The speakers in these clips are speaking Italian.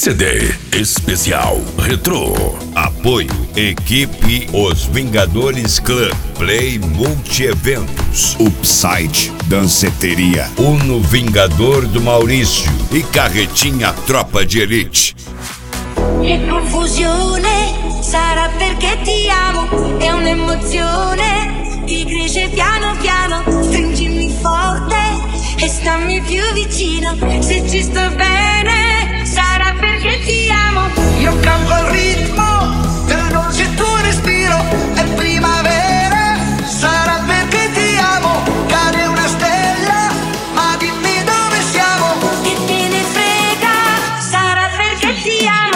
CD especial retrô. Apoio Equipe Os Vingadores Clã, Play Multi-Eventos, Upside Danceteria, Uno Vingador do Maurício e Carretinha Tropa de Elite. Che confusione, sarà perché ti amo, è un'emozione, ti cresce piano piano, stringimi forte e stammi più vicino, se ci sto bene, sarà perché ti amo. Io campo al ritmo del dolce tuo respiro, è primavera, sarà perché ti amo, cade una stella, ma dimmi dove siamo. Che te ne frega, sarà perché ti amo.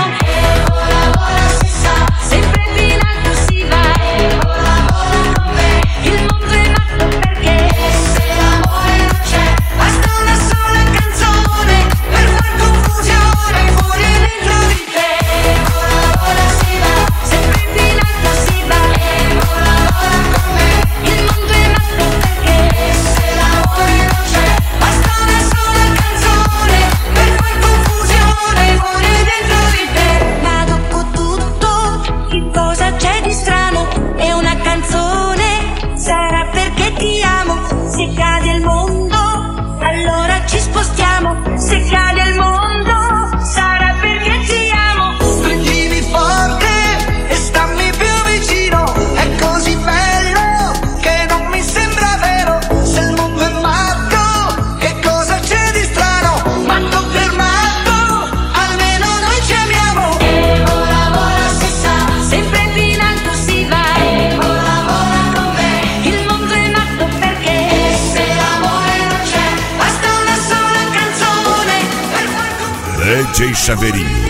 Sempre più in alto si va, il mondo è matto perché se l'amore non c'è, basta una sola canzone per far confusione fuori e dentro di te. Vola si va, sempre più in alto si va, vola con me, il mondo è matto perché se l'amore non c'è, basta una sola canzone per far confusione fuori e dentro di te. Ma dopo tutto, che cosa c'è di strano? È una canzone, sarà perché ti amo. Se cade il mondo, allora ci spostiamo. Se cade il mondo, sarà perché ti amo. Stringimi forte e stammi più vicino, è così bello che non mi sembra vero. Se il mondo è matto, che cosa c'è di strano? Matto per matto, almeno noi ci amiamo. E vola si sa, sempre più in alto si va. E vola con me, il mondo è matto perché se l'amore non c'è, basta una sola canzone per far DJ Chaveirinho.